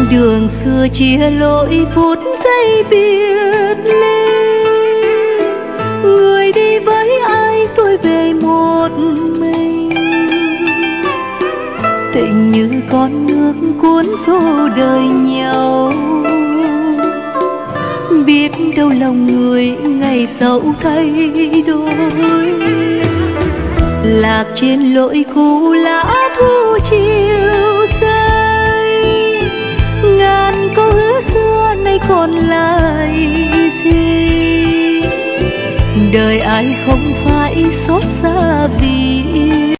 Đường xưa chia lối phút giây biệt ly, người đi với ai tôi về một mình. Tình như con nước cuốn xô đời nhau, biết đâu lòng người ngày sau thay đổi. Lạc trên lội cũ lá thu chiều say, ngàn câu hứa xưa nay còn lại gì. Đời ai không phải xót xa vì